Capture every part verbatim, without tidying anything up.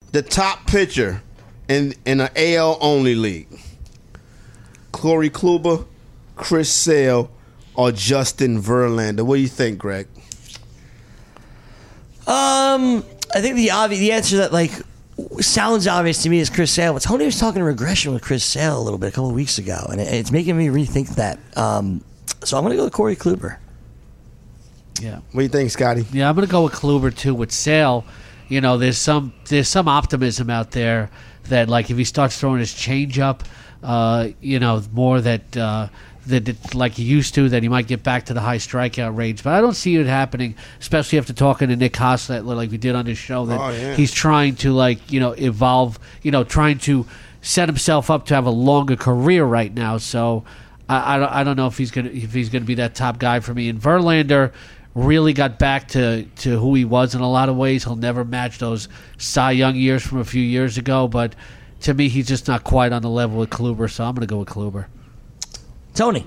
the top pitcher in in an A L only league. Corey Kluber, Chris Sale, or Justin Verlander. What do you think, Greg? Um, I think the obvious, the answer that like sounds obvious to me is Chris Sale. But Tony was talking regression with Chris Sale a little bit a couple of weeks ago, and it, it's making me rethink that. Um, so I'm going to go with Corey Kluber. Yeah. What do you think, Scotty? Yeah, I'm going to go with Kluber too. With Sale, you know, there's some there's some optimism out there that like if he starts throwing his changeup, uh, you know, more that. Uh, That it, like he used to, that he might get back to the high strikeout range. But I don't see it happening, especially after talking to Nick Hoslet, like we did on this show, that oh, yeah. he's trying to, like, you know, evolve, you know, trying to set himself up to have a longer career right now. So I, I, don't, I don't know if he's gonna if he's gonna be that top guy for me. And Verlander really got back to, to who he was in a lot of ways. He'll never match those Cy Young years from a few years ago, but to me, he's just not quite on the level with Kluber. So I'm going to go with Kluber. Tony.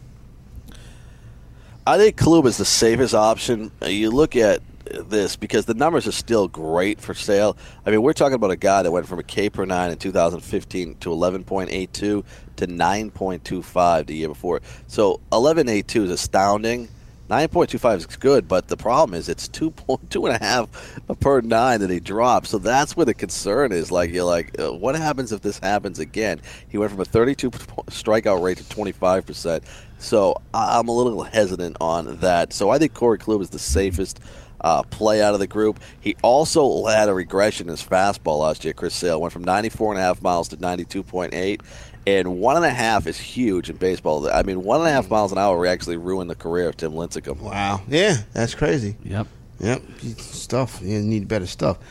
I think Kluber is the safest option. You look at this because the numbers are still great for Sale. I mean, we're talking about a guy that went from a K per nine in two thousand fifteen to eleven point eight two to nine point two five the year before. So eleven point eight two is astounding. nine point two five is good, but the problem is it's two point two and a half per nine that he dropped. So that's where the concern is. Like you're like, uh, what happens if this happens again? He went from a thirty-two strikeout rate to twenty-five percent. So I'm a little hesitant on that. So I think Corey Kluber is the safest uh, play out of the group. He also had a regression in his fastball last year. Chris Sale went from ninety-four and a half miles to ninety-two point eight. And one and a half is huge in baseball. I mean, one and a half miles an hour actually ruined the career of Tim Lincecum. Wow. Yeah, that's crazy. Yep. Yep. Stuff. You need better stuff.